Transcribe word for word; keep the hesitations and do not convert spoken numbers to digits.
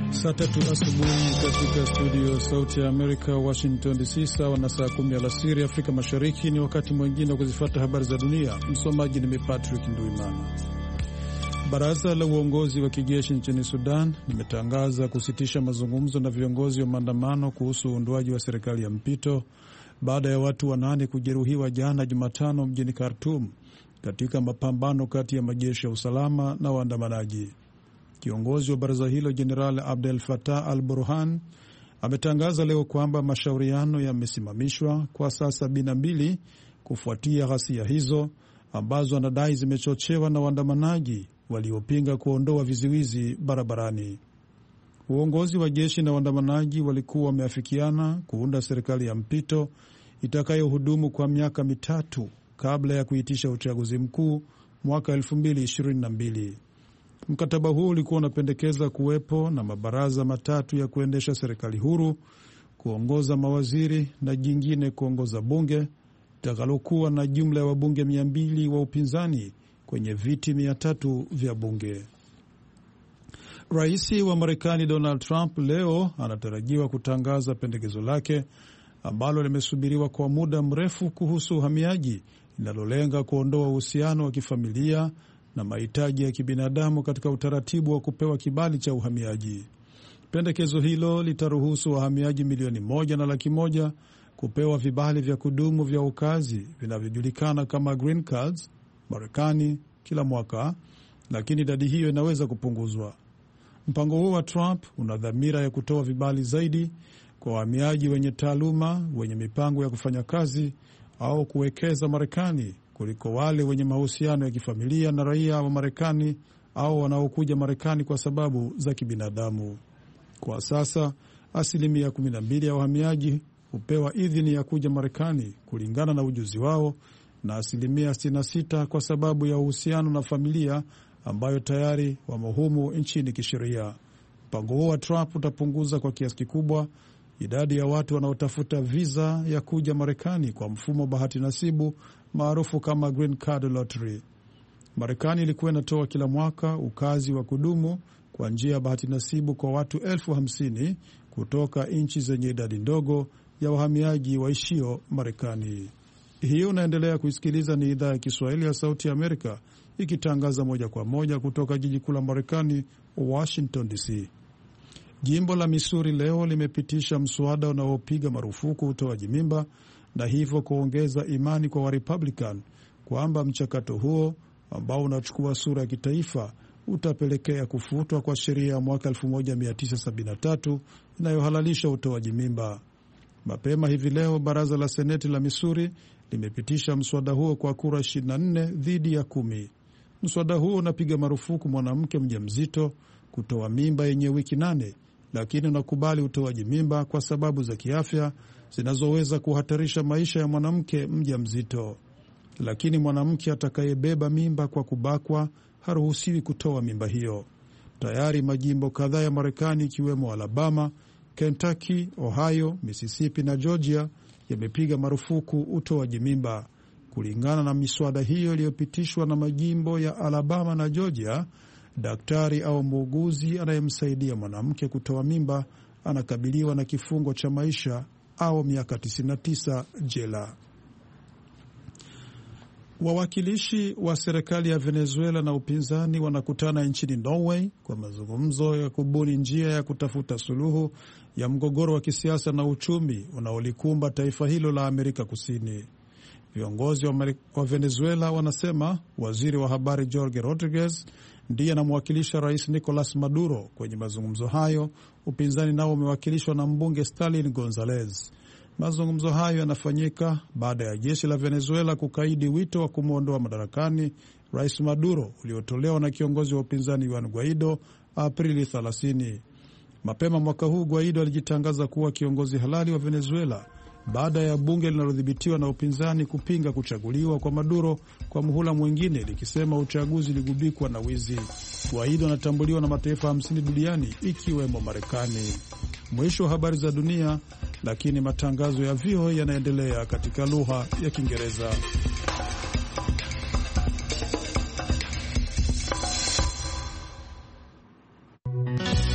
Saa tatu asubuhi katika studio Sauti ya Amerika, Washington D C, sawa na saa kumi alasiri Afrika Mashariki. Ni wakati mwingine wa kuzifuata habari za dunia. Msomaji ni Patrick Nduimana. Baraza la uongozi wa kijeshi nchini Sudan limetangaza kusitisha mazungumzo na viongozi wa maandamano kuhusu uundwaji wa serikali ya mpito baada ya watu wanane kujeruhiwa jana Jumatano mjini Khartoum katika mapambano kati ya majeshi ya usalama na waandamanaji. Kiongozi wa baraza hilo Jenerali Abdel Fattah al-Burhan ametangaza leo kwamba mashauriano yamesimamishwa kwa saa sabini na mbili kufuatia ghasia hizo ambazo anadai zimechochewa na waandamanaji waliopinga kuondoa vizuizi barabarani. Uongozi wa jeshi na waandamanaji walikuwa wameafikiana kuunda serikali ya mpito itakayohudumu kwa miaka mitatu kabla ya kuitisha uchaguzi mkuu mwaka elfu mbili ishirini na mbili. Mkataba huu ulikuwa unapendekeza kuwepo na mabaraza matatu ya kuendesha serikali huru, kuongoza mawaziri na jingine kuongoza bunge, itakalokuwa na jumla ya wabunge mia mbili wa upinzani kwenye viti mia tatu vya bunge. Rais wa Marekani Donald Trump leo anatarajiwa kutangaza pendekezo lake ambalo limesubiriwa kwa muda mrefu kuhusu uhamiaji, linalolenga kuondoa uhusiano wa kifamilia na mahitaji ya kibinadamu katika utaratibu wa kupewa kibali cha uhamiaji. Pendekezo hilo litaruhusu wahamiaji milioni moja na laki moja kupewa vibali vya kudumu vya ukazi vinavyojulikana kama green cards Marekani kila mwaka, lakini idadi hiyo inaweza kupunguzwa. Mpango huo wa Trump una dhamira ya kutoa vibali zaidi kwa wahamiaji wenye taaluma, wenye mipango ya kufanya kazi au kuwekeza Marekani kuliko wale wenye mahusiano ya kifamilia na raia wa Marekani au wanaokuja Marekani kwa sababu za kibinadamu. Kwa sasa, asilimia kumi na mbili ya wahamiaji hupewa idhini ya kuja Marekani kulingana na ujuzi wao na asilimia sitini na sita kwa sababu ya uhusiano na familia ambayo tayari wamo humu nchini kisheria. Mpango huo wa Trump utapunguza kwa kiasi kikubwa idadi ya watu wanaotafuta visa ya kuja Marekani kwa mfumo bahati nasibu maarufu kama Green Card Lottery. Marekani ilikuwa inatoa kila mwaka ukazi wa kudumu kwa njia ya bahati nasibu kwa watu elfu hamsini kutoka nchi zenye idadi ndogo ya wahamiaji waishio Marekani. Hiyo unaendelea kuisikiliza, ni idhaa ya Kiswahili ya Sauti ya Amerika ikitangaza moja kwa moja kutoka jiji kuu la Marekani, Washington D C. Jimbo la Missouri leo limepitisha mswada unaopiga marufuku utoaji mimba na hivyo kuongeza imani kwa Warepublican kwamba mchakato huo ambao unachukua sura ya kitaifa utapelekea kufutwa kwa sheria ya mwaka elfu moja mia tisa sabini na tatu inayohalalisha utoaji mimba. Mapema hivi leo baraza la Seneti la Missouri limepitisha mswada huo kwa kura ishirini na nne dhidi ya kumi. Mswada huo unapiga marufuku mwanamke mjamzito kutoa mimba yenye wiki nane, lakini unakubali utoaji mimba kwa sababu za kiafya zinazoweza kuhatarisha maisha ya mwanamke mjamzito. Lakini mwanamke atakayebeba mimba kwa kubakwa haruhusiwi kutoa mimba hiyo. Tayari majimbo kadhaa ya Marekani ikiwemo Alabama, Kentucky, Ohio, Mississippi na Georgia yamepiga marufuku utoaji mimba. Kulingana na miswada hiyo iliyopitishwa na majimbo ya Alabama na Georgia, daktari au muuguzi anayemsaidia mwanamke kutoa mimba anakabiliwa na kifungo cha maisha au miaka tisini na tisa jela. Wawakilishi wa serikali ya Venezuela na upinzani wanakutana nchini Norway kwa mazungumzo ya kubuni njia ya kutafuta suluhu ya mgogoro wa kisiasa na uchumi unaolikumba taifa hilo la Amerika Kusini. Viongozi wa Venezuela wanasema waziri wa habari Jorge Rodriguez ndiye anamwakilisha Rais Nicolas Maduro kwenye mazungumzo hayo. Upinzani nao umewakilishwa na mbunge Stalin Gonzalez. Mazungumzo hayo yanafanyika baada ya jeshi la Venezuela kukaidi wito wa kumwondoa madarakani Rais Maduro uliotolewa na kiongozi wa upinzani Juan Guaido Aprili thelathini. Mapema mwaka huu Guaido alijitangaza kuwa kiongozi halali wa Venezuela baada ya bunge linalodhibitiwa na upinzani kupinga kuchaguliwa kwa Maduro kwa muhula mwingine likisema uchaguzi uligubikwa na wizi. Guaido anatambuliwa na mataifa hamsini duniani ikiwemo Marekani. Mwisho wa habari za dunia, lakini matangazo ya V O A yanaendelea katika lugha ya Kiingereza.